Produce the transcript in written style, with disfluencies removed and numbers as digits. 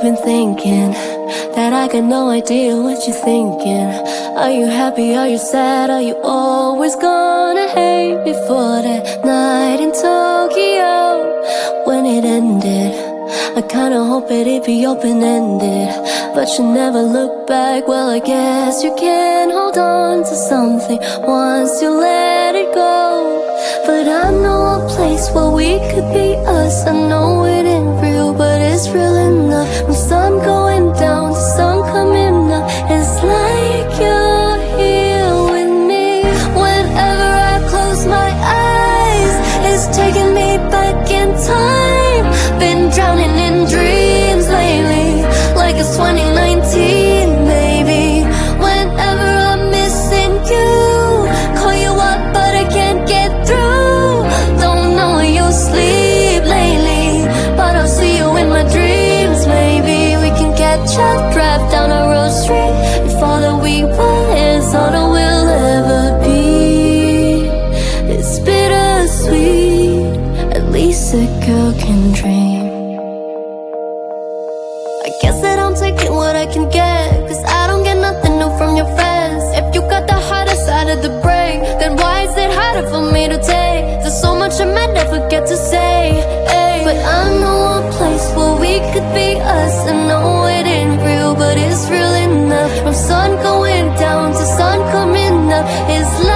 been thinking that I got no idea what you're thinking. Are you happy, are you sad, are you always gonna hate me for that night in Tokyo? When it ended, I kinda hoped it'd be open-ended, but you never look back. Well, I guess you can hold on to something once you let it go. But I know a place where we could be us. I know it ain't real, but it's real enough. When sun going down, the sun coming up, it's like you're here with me. Whenever I close my eyes, it's taking me back in time. Been drowning in dreams lately, like it's 2019, baby. Whenever I'm missing you, call you up but I can't get through. Don't know where you sleep lately, but I'll see you in my dreams, maybe. We can catch up, drive down a road street. If all that we want is all that we'll ever be, it's bittersweet. At least a girl can dream. I guess that I'm taking what I can get, cause I don't get nothing new from your friends. If you got the harder side of the brain, then why is it harder for me to take? There's so much I might never get to say, ay. But I know a place where we could be us. I know it ain't real, but it's real enough. From sun going down to sun coming up, it's